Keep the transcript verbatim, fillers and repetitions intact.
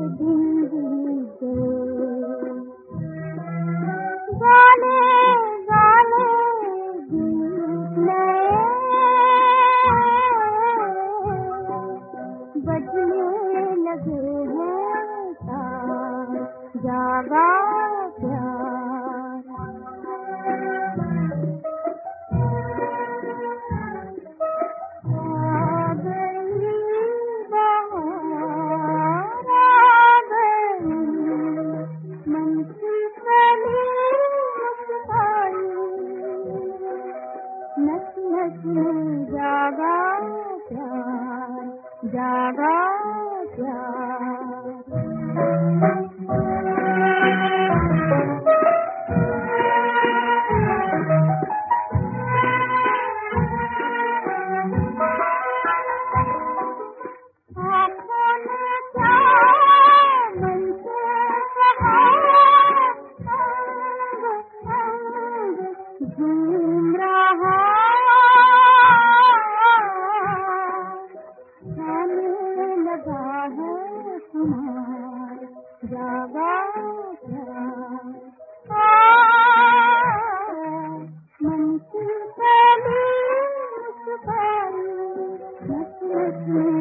दिन बीत गए। गाने गाने गीत नए बजने लगे हैं तार, जागा प्यार। आ गई बहार, आ गई मन की कली मुस्काई, नस नस में जागा प्यार, जागा प्यार। आँखों ने क्या मन से कहा, अंग अंग झूम रहा, आने लगा है खुमार, जागा प्यार। आ, मन की कली मुस्काई, नस नस में